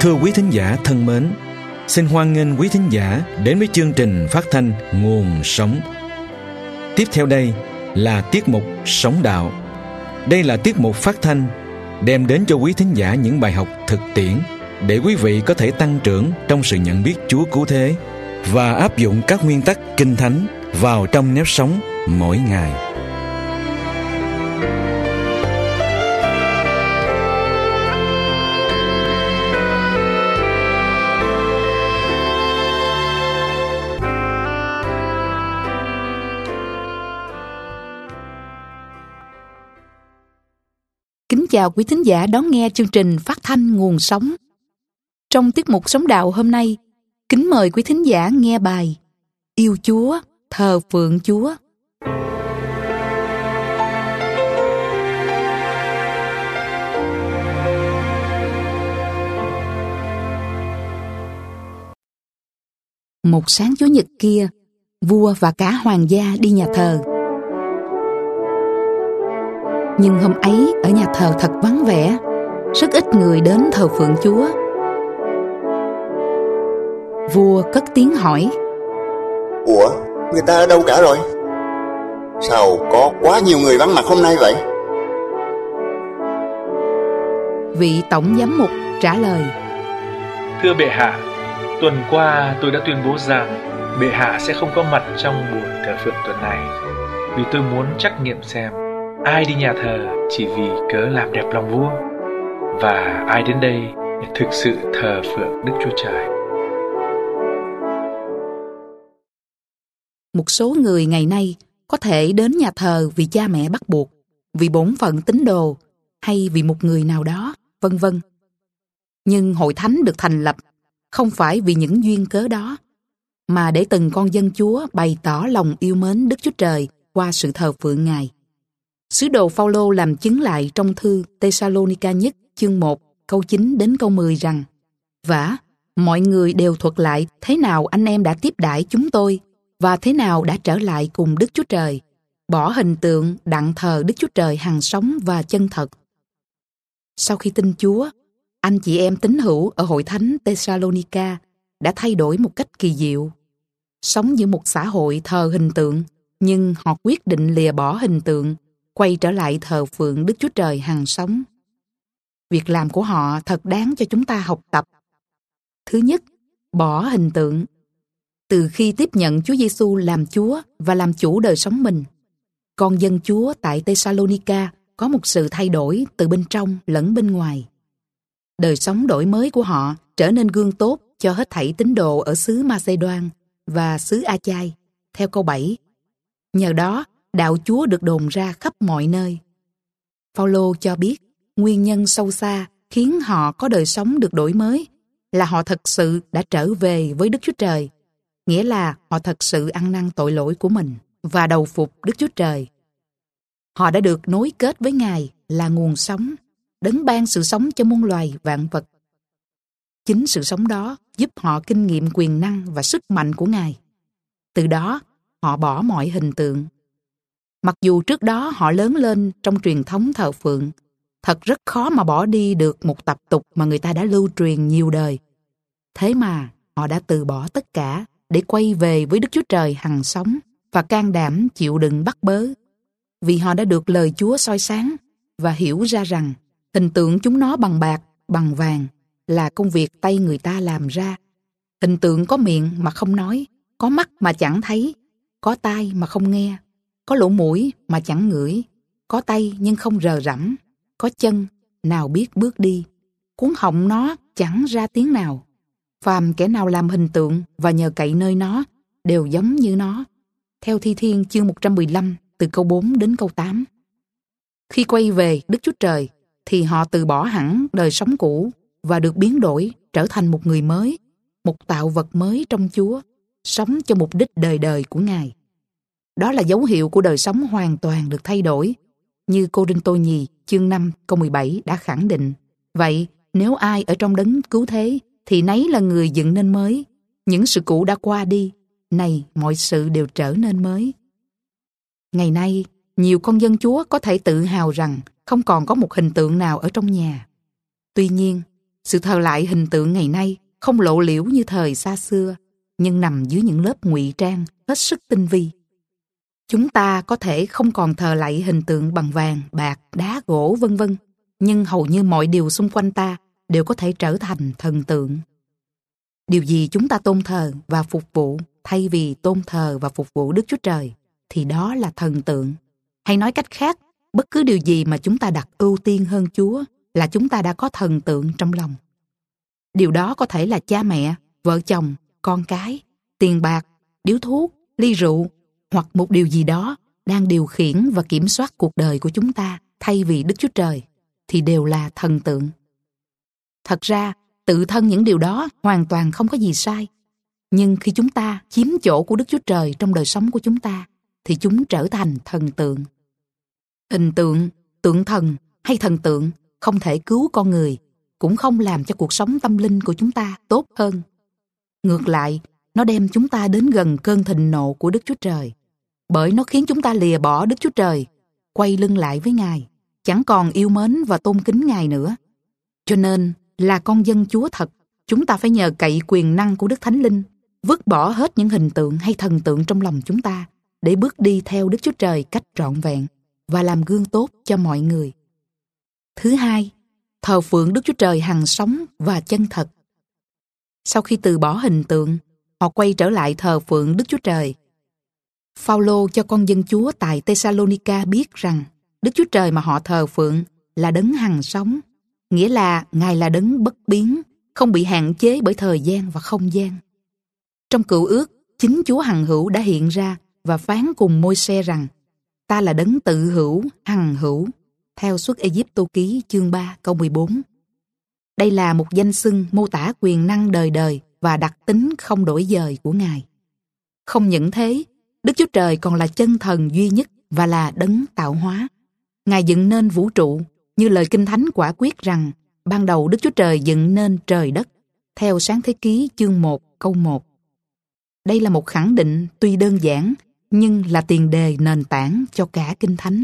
Thưa quý thính giả thân mến, xin hoan nghênh quý thính giả đến với chương trình phát thanh Nguồn Sống. Tiếp theo đây là tiết mục Sống Đạo. Đây là tiết mục phát thanh đem đến cho quý thính giả những bài học thực tiễn để quý vị có thể tăng trưởng trong sự nhận biết Chúa cứu thế và áp dụng các nguyên tắc Kinh Thánh vào trong nếp sống mỗi ngày. Kính chào quý thính giả đón nghe chương trình phát thanh Nguồn Sống. Trong tiết mục Sống Đạo hôm nay, kính mời quý thính giả nghe bài Yêu Chúa, thờ phượng Chúa. Một sáng Chủ nhật kia, vua và cả hoàng gia đi nhà thờ. Nhưng hôm ấy ở nhà thờ thật vắng vẻ, rất ít người đến thờ phượng Chúa. Vua cất tiếng hỏi: Ủa, người ta ở đâu cả rồi? Sao có quá nhiều người vắng mặt hôm nay vậy? Vị tổng giám mục trả lời: Thưa bệ hạ, tuần qua tôi đã tuyên bố rằng bệ hạ sẽ không có mặt trong buổi thờ phượng tuần này, vì tôi muốn trắc nghiệm xem ai đi nhà thờ chỉ vì cớ làm đẹp lòng vua, và ai đến đây để thực sự thờ phượng Đức Chúa Trời. Một số người ngày nay có thể đến nhà thờ vì cha mẹ bắt buộc, vì bổn phận tín đồ, hay vì một người nào đó, vân vân. Nhưng hội thánh được thành lập không phải vì những duyên cớ đó, mà để từng con dân Chúa bày tỏ lòng yêu mến Đức Chúa Trời qua sự thờ phượng Ngài. Sứ đồ Phao-lô làm chứng lại trong thư Tê-sa-lô-ni-ca nhất chương 1 câu 9 đến câu 10 rằng: Vả, mọi người đều thuật lại thế nào anh em đã tiếp đãi chúng tôi và thế nào đã trở lại cùng Đức Chúa Trời, bỏ hình tượng đặng thờ Đức Chúa Trời hằng sống và chân thật. Sau khi tin Chúa, anh chị em tín hữu ở hội thánh Tê-sa-lô-ni-ca đã thay đổi một cách kỳ diệu. Sống giữa một xã hội thờ hình tượng, nhưng họ quyết định lìa bỏ hình tượng, quay trở lại thờ phượng Đức Chúa Trời hằng sống. Việc làm của họ thật đáng cho chúng ta học tập. Thứ nhất, bỏ hình tượng. Từ khi tiếp nhận Chúa Giêsu làm Chúa và làm chủ đời sống mình, con dân Chúa tại Tê-sa-lô-ni-ca có một sự thay đổi từ bên trong lẫn bên ngoài. Đời sống đổi mới của họ trở nên gương tốt cho hết thảy tín đồ ở xứ Ma-xê-đoan và xứ A-chai, theo câu 7. Nhờ đó, đạo Chúa được đồn ra khắp mọi nơi. Phao-lô cho biết, nguyên nhân sâu xa khiến họ có đời sống được đổi mới là họ thật sự đã trở về với Đức Chúa Trời, nghĩa là họ thật sự ăn năn tội lỗi của mình và đầu phục Đức Chúa Trời. Họ đã được nối kết với Ngài là nguồn sống, đấng ban sự sống cho muôn loài vạn vật. Chính sự sống đó giúp họ kinh nghiệm quyền năng và sức mạnh của Ngài. Từ đó, họ bỏ mọi hình tượng. Mặc dù trước đó họ lớn lên trong truyền thống thờ phượng, thật rất khó mà bỏ đi được một tập tục mà người ta đã lưu truyền nhiều đời. Thế mà họ đã từ bỏ tất cả để quay về với Đức Chúa Trời hằng sống và can đảm chịu đựng bắt bớ. Vì họ đã được lời Chúa soi sáng và hiểu ra rằng hình tượng chúng nó bằng bạc, bằng vàng là công việc tay người ta làm ra. Hình tượng có miệng mà không nói, có mắt mà chẳng thấy, có tai mà không nghe, có lỗ mũi mà chẳng ngửi, có tay nhưng không rờ rẫm, có chân nào biết bước đi, cuống họng nó chẳng ra tiếng nào. Phàm kẻ nào làm hình tượng và nhờ cậy nơi nó đều giống như nó. Theo Thi Thiên chương 115 từ câu 4 đến câu 8. Khi quay về Đức Chúa Trời thì họ từ bỏ hẳn đời sống cũ và được biến đổi trở thành một người mới, một tạo vật mới trong Chúa, sống cho mục đích đời đời của Ngài. Đó là dấu hiệu của đời sống hoàn toàn được thay đổi, như Cô-rinh-tô nhì chương 5 câu 17 đã khẳng định. Vậy, nếu ai ở trong đấng cứu thế, thì nấy là người dựng nên mới. Những sự cũ đã qua đi, này mọi sự đều trở nên mới. Ngày nay, nhiều con dân Chúa có thể tự hào rằng không còn có một hình tượng nào ở trong nhà. Tuy nhiên, sự thờ lại hình tượng ngày nay không lộ liễu như thời xa xưa, nhưng nằm dưới những lớp ngụy trang hết sức tinh vi. Chúng ta có thể không còn thờ lạy hình tượng bằng vàng, bạc, đá, gỗ vân vân, nhưng hầu như mọi điều xung quanh ta đều có thể trở thành thần tượng. Điều gì chúng ta tôn thờ và phục vụ thay vì tôn thờ và phục vụ Đức Chúa Trời thì đó là thần tượng. Hay nói cách khác, bất cứ điều gì mà chúng ta đặt ưu tiên hơn Chúa là chúng ta đã có thần tượng trong lòng. Điều đó có thể là cha mẹ, vợ chồng, con cái, tiền bạc, điếu thuốc, ly rượu, hoặc một điều gì đó đang điều khiển và kiểm soát cuộc đời của chúng ta thay vì Đức Chúa Trời, thì đều là thần tượng. Thật ra, tự thân những điều đó hoàn toàn không có gì sai. Nhưng khi chúng ta chiếm chỗ của Đức Chúa Trời trong đời sống của chúng ta, thì chúng trở thành thần tượng. Hình tượng, tượng thần hay thần tượng không thể cứu con người, cũng không làm cho cuộc sống tâm linh của chúng ta tốt hơn. Ngược lại, nó đem chúng ta đến gần cơn thịnh nộ của Đức Chúa Trời, bởi nó khiến chúng ta lìa bỏ Đức Chúa Trời, quay lưng lại với Ngài, chẳng còn yêu mến và tôn kính Ngài nữa. Cho nên, là con dân Chúa thật, chúng ta phải nhờ cậy quyền năng của Đức Thánh Linh, vứt bỏ hết những hình tượng hay thần tượng trong lòng chúng ta, để bước đi theo Đức Chúa Trời cách trọn vẹn và làm gương tốt cho mọi người. Thứ hai, thờ phượng Đức Chúa Trời hằng sống và chân thật. Sau khi từ bỏ hình tượng, họ quay trở lại thờ phượng Đức Chúa Trời. Phao-lô cho con dân Chúa tại Tê-sa-lô-ni-ca biết rằng Đức Chúa Trời mà họ thờ phượng là đấng hằng sống, nghĩa là Ngài là đấng bất biến, không bị hạn chế bởi thời gian và không gian. Trong Cựu Ước, chính Chúa hằng hữu đã hiện ra và phán cùng Môi-se rằng: ta là đấng tự hữu, hằng hữu, theo Xuất Ê-díp-tô ký chương 3 câu 14. Đây là một danh xưng mô tả quyền năng đời đời và đặc tính không đổi dời của Ngài. Không những thế, Đức Chúa Trời còn là chân thần duy nhất và là đấng tạo hóa. Ngài dựng nên vũ trụ, như lời Kinh Thánh quả quyết rằng ban đầu Đức Chúa Trời dựng nên trời đất, theo Sáng Thế Ký chương 1 câu 1. Đây là một khẳng định tuy đơn giản, nhưng là tiền đề nền tảng cho cả Kinh Thánh.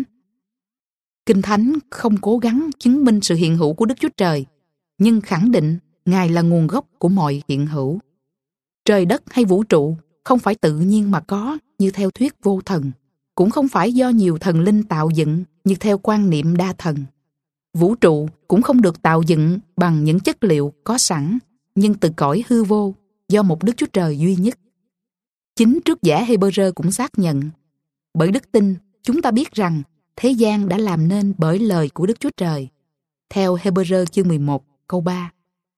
Kinh Thánh không cố gắng chứng minh sự hiện hữu của Đức Chúa Trời, nhưng khẳng định Ngài là nguồn gốc của mọi hiện hữu. Trời đất hay vũ trụ không phải tự nhiên mà có như theo thuyết vô thần, cũng không phải do nhiều thần linh tạo dựng như theo quan niệm đa thần. Vũ trụ cũng không được tạo dựng bằng những chất liệu có sẵn, nhưng từ cõi hư vô, do một Đức Chúa Trời duy nhất. Chính trước giả Hê-bơ-rơ cũng xác nhận, bởi đức tin chúng ta biết rằng thế gian đã làm nên bởi lời của Đức Chúa Trời, theo Hê-bơ-rơ chương 11 câu 3.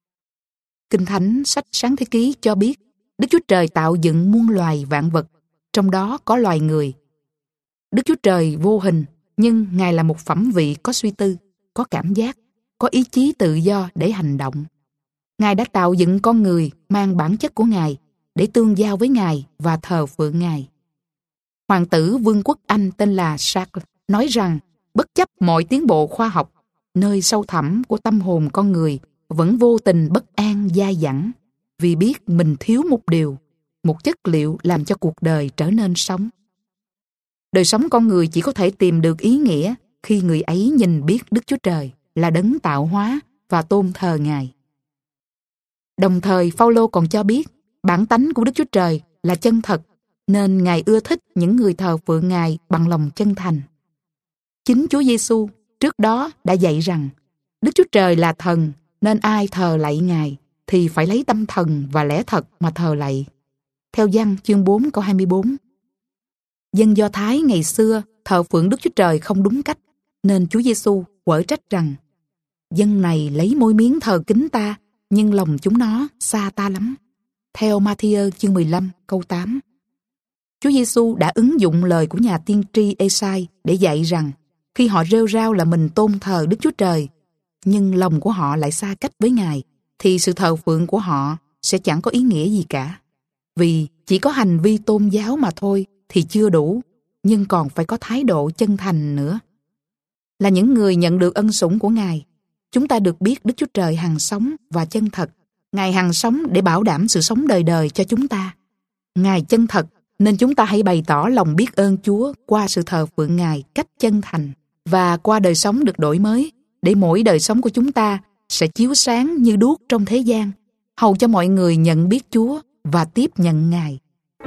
Kinh Thánh sách Sáng Thế Ký cho biết Đức Chúa Trời tạo dựng muôn loài vạn vật, trong đó có loài người. Đức Chúa Trời vô hình, nhưng Ngài là một phẩm vị có suy tư, có cảm giác, có ý chí tự do để hành động. Ngài đã tạo dựng con người mang bản chất của Ngài để tương giao với Ngài và thờ phượng Ngài. Hoàng tử Vương quốc Anh tên là Charles nói rằng bất chấp mọi tiến bộ khoa học, nơi sâu thẳm của tâm hồn con người vẫn vô tình bất an dai dẳng vì biết mình thiếu một điều, một chất liệu làm cho cuộc đời trở nên sống. Đời sống con người chỉ có thể tìm được ý nghĩa khi người ấy nhìn biết Đức Chúa Trời là đấng tạo hóa và tôn thờ Ngài. Đồng thời, Phao-lô còn cho biết bản tánh của Đức Chúa Trời là chân thật, nên Ngài ưa thích những người thờ phượng Ngài bằng lòng chân thành. Chính Chúa Giêsu trước đó đã dạy rằng Đức Chúa Trời là thần, nên ai thờ lạy Ngài thì phải lấy tâm thần và lẽ thật mà thờ lạy. Theo Giăng chương 4 câu 24. Dân Do Thái ngày xưa thờ phượng Đức Chúa Trời không đúng cách, nên Chúa Giêsu quở trách rằng dân này lấy môi miếng thờ kính ta, nhưng lòng chúng nó xa ta lắm. Theo Ma-thi-ơ chương 15 câu 8. Chúa Giêsu đã ứng dụng lời của nhà tiên tri Ê-sai để dạy rằng khi họ rêu rao là mình tôn thờ Đức Chúa Trời, nhưng lòng của họ lại xa cách với Ngài, thì sự thờ phượng của họ sẽ chẳng có ý nghĩa gì cả. Vì chỉ có hành vi tôn giáo mà thôi thì chưa đủ, nhưng còn phải có thái độ chân thành nữa. Là những người nhận được ân sủng của Ngài, chúng ta được biết Đức Chúa Trời hằng sống và chân thật. Ngài hằng sống để bảo đảm sự sống đời đời cho chúng ta. Ngài chân thật, nên chúng ta hãy bày tỏ lòng biết ơn Chúa qua sự thờ phượng Ngài cách chân thành và qua đời sống được đổi mới, để mỗi đời sống của chúng ta sẽ chiếu sáng như đuốc trong thế gian, hầu cho mọi người nhận biết Chúa và tiếp nhận Ngài.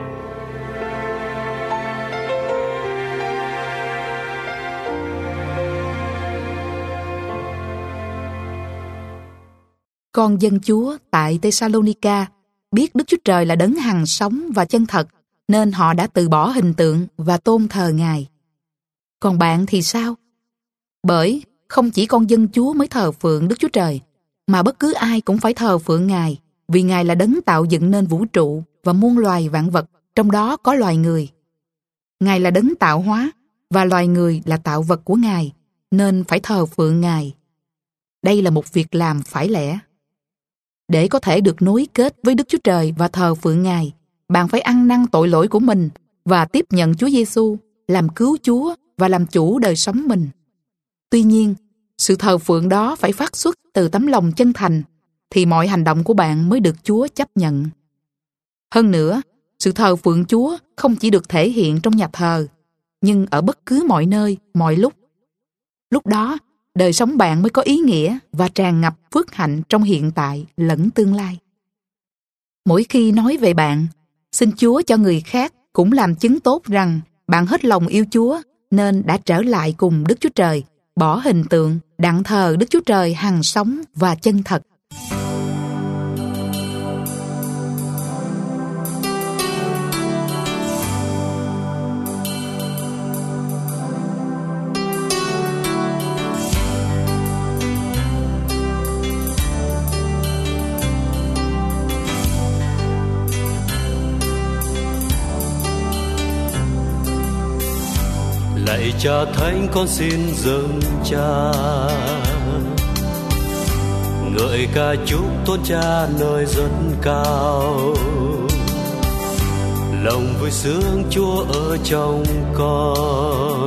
Con dân Chúa tại Thessalonica biết Đức Chúa Trời là đấng hằng sống và chân thật, nên họ đã từ bỏ hình tượng và tôn thờ Ngài. Còn bạn thì sao? Bởi không chỉ con dân Chúa mới thờ phượng Đức Chúa Trời, mà bất cứ ai cũng phải thờ phượng Ngài, vì Ngài là đấng tạo dựng nên vũ trụ và muôn loài vạn vật, trong đó có loài người. Ngài là đấng tạo hóa, và loài người là tạo vật của Ngài, nên phải thờ phượng Ngài. Đây là một việc làm phải lẽ. Để có thể được nối kết với Đức Chúa Trời và thờ phượng Ngài, bạn phải ăn năn tội lỗi của mình và tiếp nhận Chúa Giêsu làm cứu Chúa và làm chủ đời sống mình. Tuy nhiên, sự thờ phượng đó phải phát xuất từ tấm lòng chân thành, thì mọi hành động của bạn mới được Chúa chấp nhận. Hơn nữa, sự thờ phượng Chúa không chỉ được thể hiện trong nhà thờ, nhưng ở bất cứ mọi nơi, mọi lúc. Lúc đó, đời sống bạn mới có ý nghĩa và tràn ngập phước hạnh trong hiện tại lẫn tương lai. Mỗi khi nói về bạn, xin Chúa cho người khác cũng làm chứng tốt rằng bạn hết lòng yêu Chúa nên đã trở lại cùng Đức Chúa Trời, bỏ hình tượng, đặng thờ Đức Chúa Trời hằng sống và chân thật. Lạy Cha Thánh, con xin dâng Cha, ngợi ca chúc tôn Cha nơi rất cao. Lòng vui sướng Chúa ở trong con,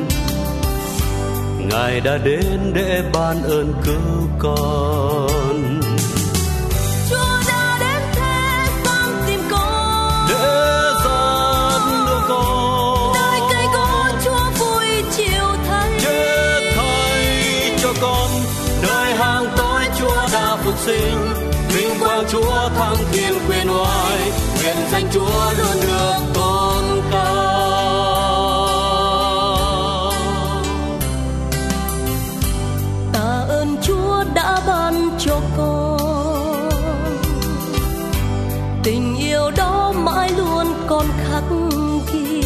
Ngài đã đến để ban ơn cứu con. Chúa đã đến thế gian tìm con, để dẫn đưa con nơi cây gỗ Chúa vui chiều thay, chết thay cho con. Nơi hang tối Chúa đã phục sinh, vinh quang Chúa thăng thiên quyền oai, nguyện danh Chúa luôn được tôn cao. Tạ ơn Chúa đã ban cho con, tình yêu đó mãi luôn còn khắc ghi.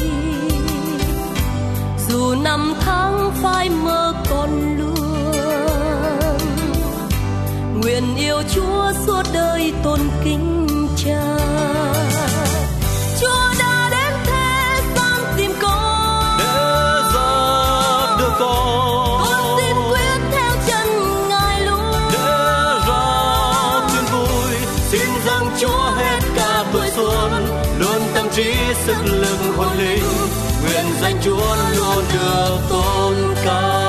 Dù năm tháng phai mờ còn luôn, nguyện yêu Chúa suốt đời tôn kính Cha. Chúa đã đến thế gian tìm con, để dẫn đưa con xin quyết theo chân Ngài luôn, để ra tin vui. Xin dâng Chúa hết cả tuổi xuân, luôn tâm trí sức lực hồn linh, nguyện danh Chúa luôn được tôn cao.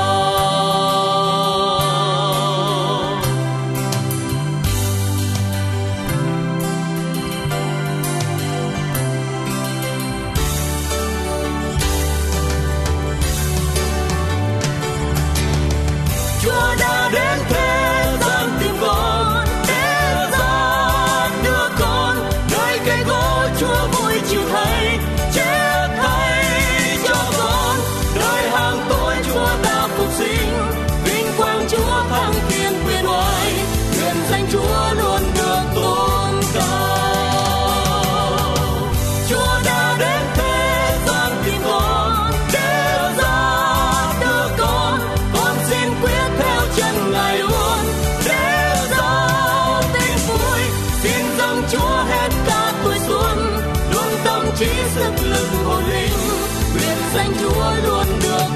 Chúa đã đến thế gian tìm con, để ra đưa con nơi cây gỗ Chúa vui chịu thay, chết thay cho con. Nơi hang tối Chúa đã phục sinh, vinh quang Chúa thăng thiên quyền oai, nguyện danh Chúa luôn được tôn cao. Chúa đã đến thế gian tìm con, để ra đưa con xin quyết theo chân Ngài luôn, để ra tin vui. Xin dâng Chúa hết cả tuổi xuân, luôn tâm trí sức lực hồn linh, nguyện danh Chúa luôn được